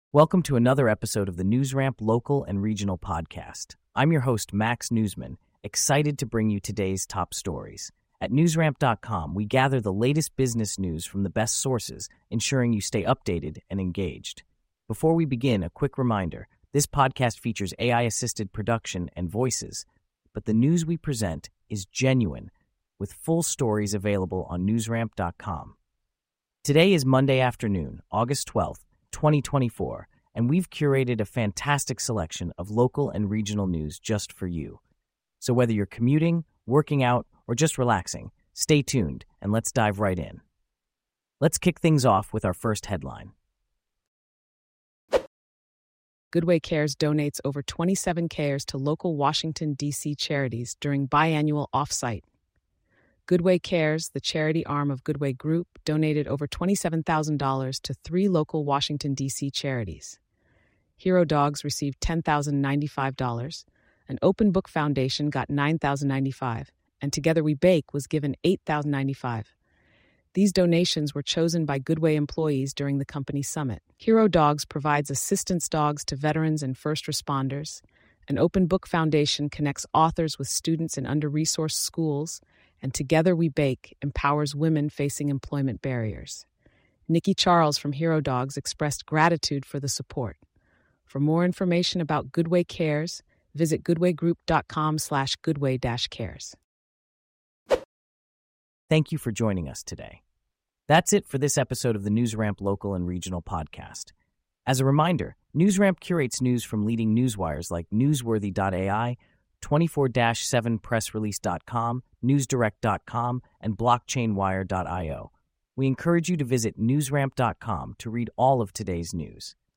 Welcome to another episode of the NewsRamp Local and Regional Podcast. I'm your host, Max Newsman, excited to bring you today's top stories. At newsramp.com, we gather the latest business news from the best sources, ensuring you stay updated and engaged. Before we begin, a quick reminder, this podcast features AI-assisted production and voices, but the news we present is genuine, with full stories available on newsramp.com. Today is Monday afternoon, August 12th, 2024, and we've curated a fantastic selection of local and regional news just for you. So whether you're commuting, working out, or just relaxing, stay tuned and let's dive right in. Let's kick things off with our first headline. Goodway Cares donates over 27 cares to local Washington, D.C. charities during biannual offsite. Goodway Cares, the charity arm of Goodway Group, donated over $27,000 to 3 local Washington, D.C. charities. Hero Dogs received $10,095, an Open Book Foundation got $9,095, and Together We Bake was given $8,095. These donations were chosen by Goodway employees during the company summit. Hero Dogs provides assistance dogs to veterans and first responders. An Open Book Foundation connects authors with students in under-resourced schools, and Together We Bake empowers women facing employment barriers. Nikki Charles from Hero Dogs expressed gratitude for the support. For more information about Goodway Cares, visit goodwaygroup.com/goodway-cares. Thank you for joining us today. That's it for this episode of the NewsRamp Local and Regional Podcast. As a reminder, NewsRamp curates news from leading newswires like Newsworthy.ai, 24-7pressrelease.com, newsdirect.com, and blockchainwire.io. We encourage you to visit newsramp.com to read all of today's news.